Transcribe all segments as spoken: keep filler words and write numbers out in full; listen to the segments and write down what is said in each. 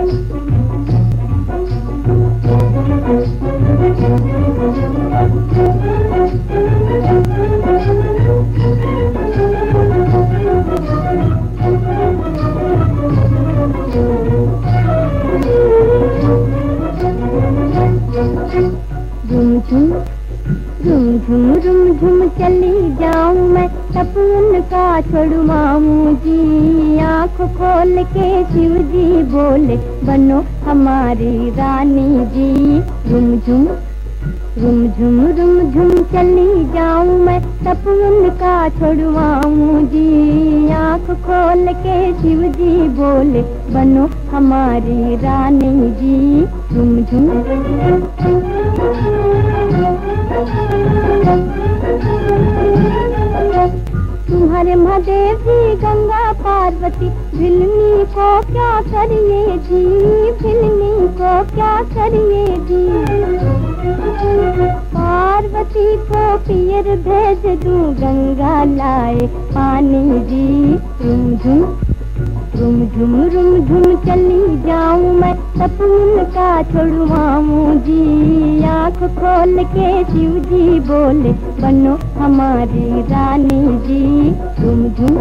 झुम झुम झुम झुम झुम झुम चली जाऊं मैं, सपन का छुड़वाऊं जी। आँख खोल के शिव जी बोले, बनो हमारी रानी जी। झुम झुम झुम झुम झुम झुम चली जाऊं मैं, सपन का छुड़वाऊं जी। आँख खोल के शिव जी बोले, बनो हमारी रानी जी। झुम झुम तुम्हारे महादेव जी गंगा पार्वती, भिलनी को क्या करिए जी, भिलनी को क्या करिए जी। पार्वती को पियर भेज दूं, गंगा लाए पानी जी। झुम झुम झुम झुम झुम झुम चली जाऊं मैं, सपन का छुड़वाऊं जी। आँख खोल के शिव जी बोले, बनो हमारी रानी जी। झुम झुम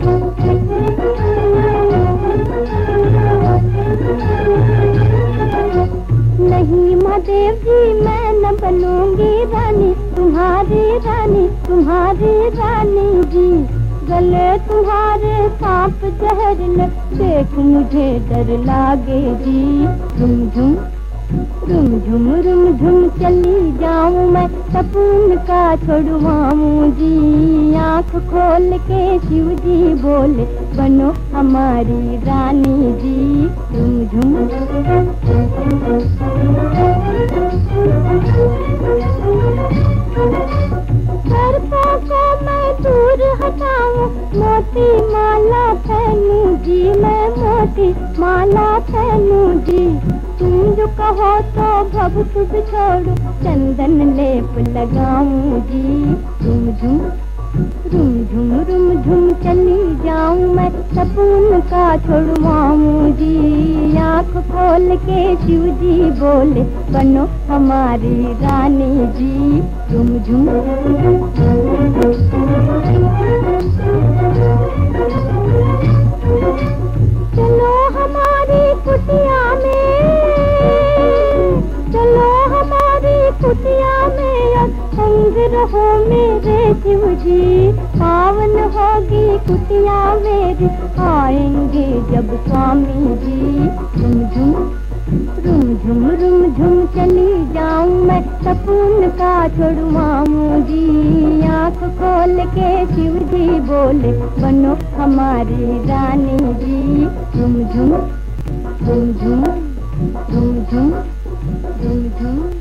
नहीं महादेव जी मैं न बनूंगी रानी, तुम्हारी रानी तुम्हारी रानी जी। गले तुम्हारे सांप जहर न, देख मुझे डर लागे जी। झुम झुम झुम झुम झुम झुम चली जाऊं मैं, सपन का छुड़वाऊं जी। आँख खोल के शिव जी बोले, बनो हमारी रानी जी। झुम झुम सर्पों को मैं दूर हटाऊं, मोती माला पहनूं जी, मैं मोती माला पहनूं जी। तुम जो कहो तो भभूत छोड़ू, चंदन लेप लगाऊं जी। झुम झुम झुम झुम झुम झुम चली जाऊं मैं, सपन का छुड़वाऊं जी। आँख खोल के शिव जी बोले, बनो हमारी रानी जी। झुम झुम चलो हमारी कुटिया में, चलो हमारी कुटिया में, संग रहो मेरे शिव जी। पावन होगी कुटिया मेरी, आएंगे जब स्वामी जी। झुम झुम झुम झुम झुम झुम चली जाऊं मैं, सपन का छुड़वाऊं जी। आँख खोल के शिव जी बोले, बनो हमारी रानी जी। झुम झुम झुम झुम झुम झुम झुम झुम